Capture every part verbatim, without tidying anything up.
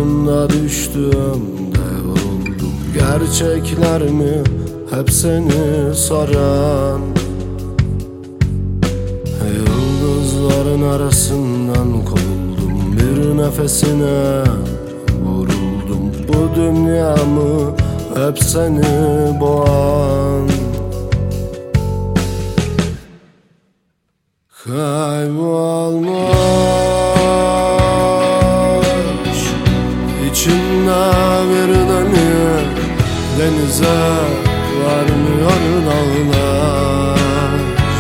Yolunda düştüm de yoruldum. Gerçekler mi hep seni saran? Yıldızların arasından kovuldum, bir nefesine vuruldum. Bu dünya mı hep seni boğan? Kaybolmuş içimde bir dönüyor, denize varmıyor dağlar.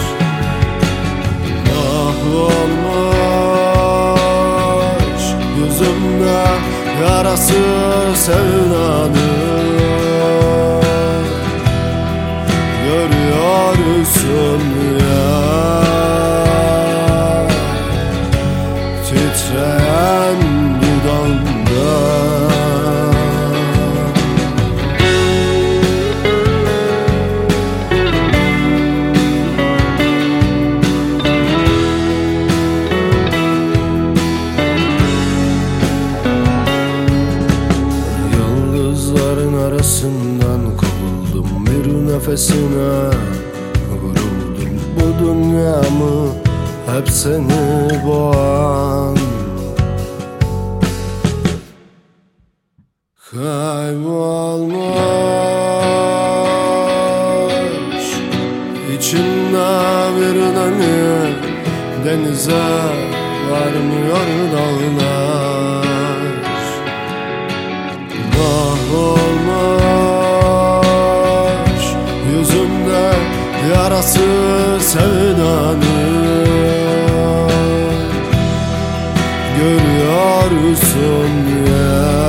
Mahvolmuş yüzümde yarası sevdanın. Görüyorsun ya titreyen dudağımda. Yıldızların arasından kovuldum, bir nefesine vuruldum. Bu dünya mı hep seni boğan? Kaybolmuş içimde bir dönüyor, denize varmıyor dağlar. Mahvolmuş yüzümde yarası sevdanın. Görüyorsun ya